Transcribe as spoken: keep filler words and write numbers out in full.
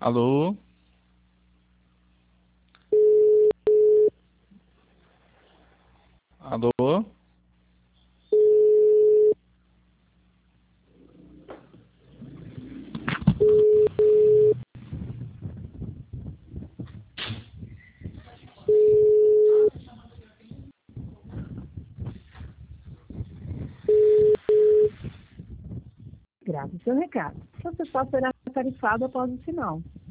Alô? Alô? Grave seu recado. Você só será tarifado após o sinal.